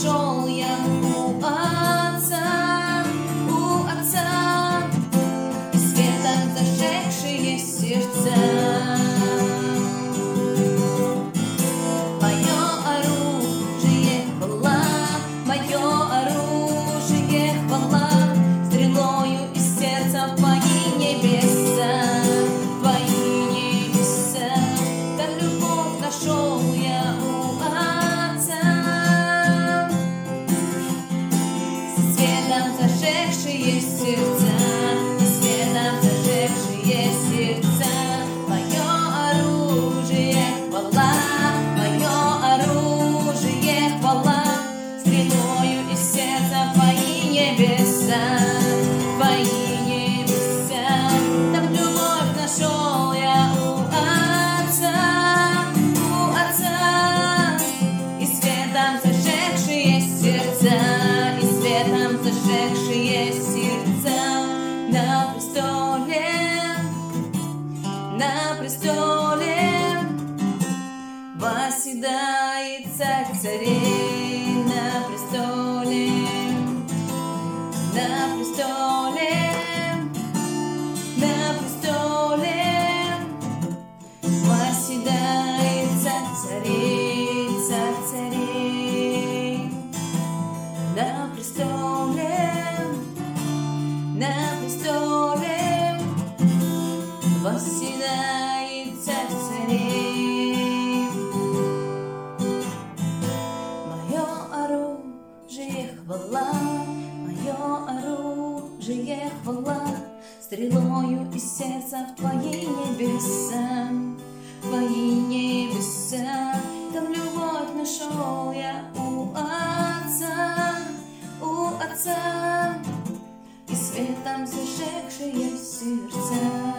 нашел я у Отца, и светом зажегшие сердца. Мое оружие хвала, стрелою из сердца в твои небеса, да любовь нашел я у Отца. Светом зажегшие сердца, светом зажегшие сердца. Мое оружие хвала, стрелою из сердца твои небеса, там любовь нашел я у Отца, и светом зажегшие сердца, на престоле восседает Царь царей, на престоле восседает Царь царей, на престоле восседает Царь царей. Мое оружие хвала, стрелою из сердца в твои небеса, там любовь нашел я у Отца, и светом зажегшие сердца.